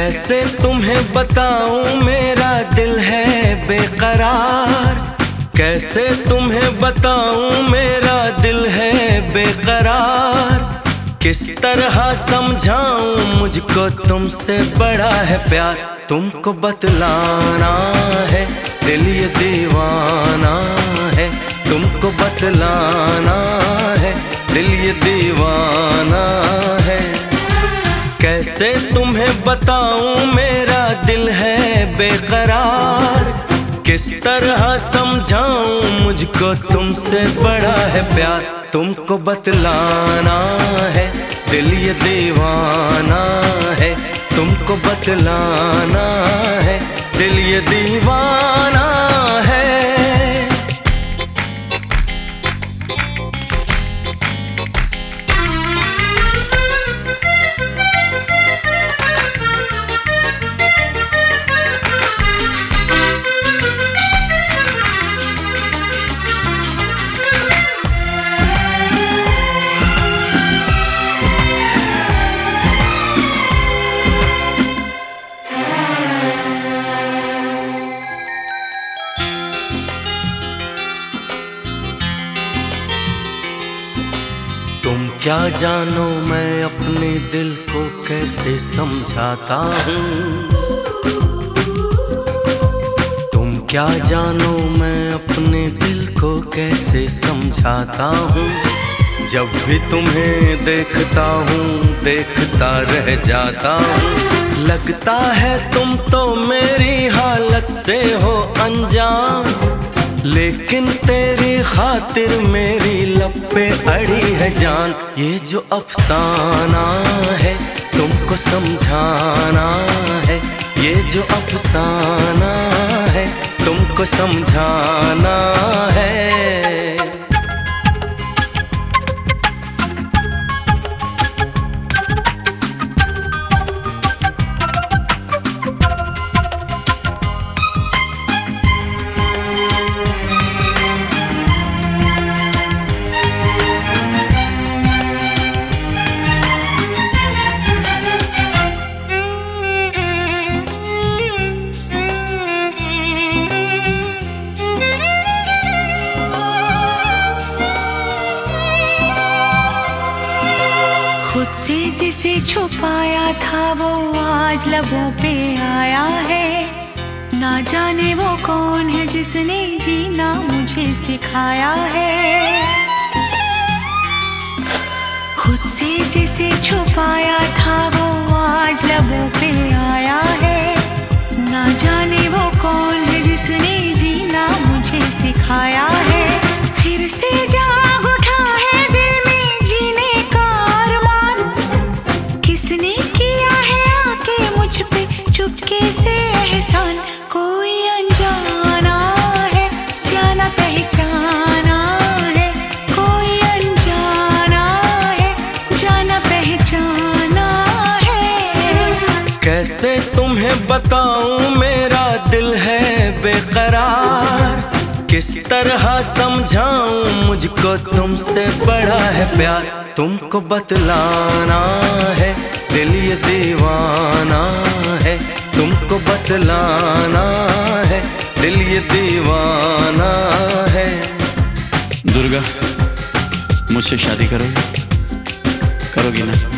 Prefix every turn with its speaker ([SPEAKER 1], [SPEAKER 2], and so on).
[SPEAKER 1] कैसे तुम्हें बताऊं मेरा दिल है बेकरार, कैसे तुम्हें बताऊं मेरा दिल है बेकरार। किस तरह समझाऊं मुझको तुमसे बड़ा है प्यार। तुमको बतलाना है दिल ये दीवाना है, तुमको बतलाना है दिल ये दीवाना है। कैसे तुम्हें बताऊं मेरा दिल है बेकरार, किस तरह समझाऊं मुझको तुमसे बड़ा है प्यार। तुमको बतलाना है दिल ये दीवाना है, तुमको बतलाना है दिल ये दीवाना है। तुम क्या जानो मैं अपने दिल को कैसे समझाता हूँ, तुम क्या जानो मैं अपने दिल को कैसे समझाता हूँ। जब भी तुम्हें देखता हूँ देखता रह जाता हूँ। लगता है तुम तो मेरी हालत से हो अनजान, लेकिन तेरी खातिर मेरी लब पे अड़ी है जान। ये जो अफसाना है तुमको समझाना है, ये जो अफसाना है तुमको समझाना है।
[SPEAKER 2] खुद से जिसे छुपाया था वो आज लबों पे आया है। ना जाने वो कौन है जिसने जीना मुझे सिखाया है। खुद से जिसे छुपाया था वो आज लबों पे आया है। ना जाने वो कौन है जिसने जीना मुझे सिखाया है। फिर से जाग उठा है दिल में जीने का अरमान, किसने किया है आके मुझ पे चुपके से एहसान। कोई अनजाना है जाना पहचाना है, कोई अनजाना है जाना पहचाना है।
[SPEAKER 1] कैसे तुम्हें बताऊं मेरा दिल है बेकरार, किस तरह समझाऊं मुझको तुमसे बड़ा है प्यार। तुमको बतलाना है दिल ये दीवाना है, तुमको बतलाना है दिल ये दीवाना है।
[SPEAKER 3] दुर्गा, मुझसे शादी करोगी ना?